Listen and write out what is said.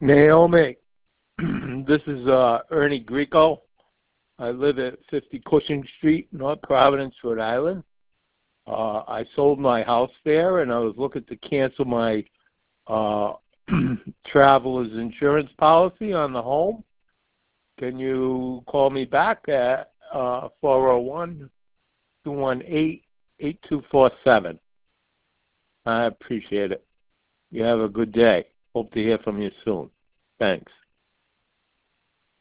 Naomi, this is Ernie Greco. I live at 50 Cushing Street, North Providence, Rhode Island. I sold my house there, and I was looking to cancel my traveler's insurance policy on the home. Can you call me back at 401-218-8247? I appreciate it. You have a good day. Hope to hear from you soon. Thanks.